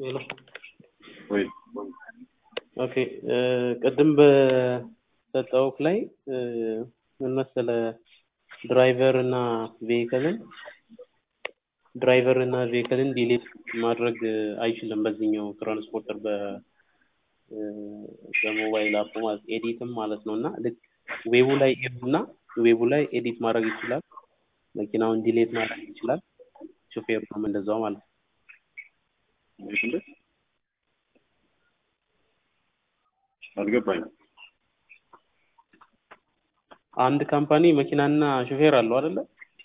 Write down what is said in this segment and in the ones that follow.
ሄሎ ወይ ኦኬ ቅድም በሰጠውክ ላይ ምን መሰለህ ድራይቨር እና ቬሂክልን ዲሊት ማድረግ አይችልም በዚህኛው ትራንስፖርተር በሞባይል አፕ ማለት ኤዲትም ማለት ነውና ልክ ዌቡ ላይ ይሄድና ዌቡ ላይ ኤዲት ማድረግ ይችላል መኪናውን ዲሊት ማድረግ ይችላል ሹፌሩም እንደዛው ማለት ነው አልገባኝም አንድ ካምፓኒ መኪናና ሹፌር አለው አይደለ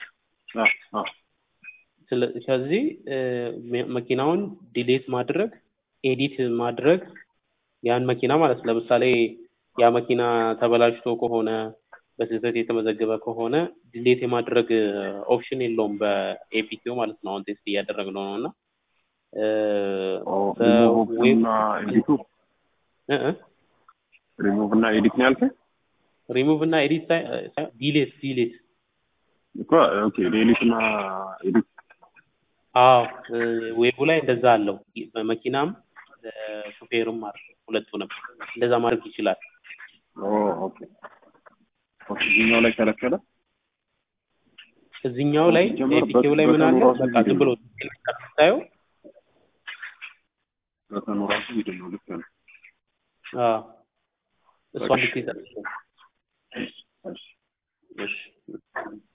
ስለዚህ መኪናውን ዲሊት ማድረግ ኤዲት ማድረግ ያን መኪና ማለት ለምሳሌ ያ መኪና ተበላሽቶ ከሆነ በስህተት የተመዘገበ ከሆነ ዲሊት የማድረግ ኦፕሽን የለውም በኤፒኪው ማለት ነው አሁን ቴስት እያደረግነው ነውና ሪሙቭ እና ኤዲት ነው ያልከኝ ሪሙቭ እና ኤዲት ዲሊት እኮ ኦኬ ዲሊት እና ኤዲት ዌቡ ላይ እንደዛ አለው በመኪናም ሹፌርም ማለት ሁለቱንም እንደዛ ማድረግ ይችላል ኦኬ እዚህኛው ላይ ከለከለ እዚህኛው ላይ ኤፒኬው ላይ ምን አለ በቃ ዝም ብሎ ታዩ በተኖራሱ ቪዲዮ ልክ ነው እሷ ልክ ይሰጣል እሺ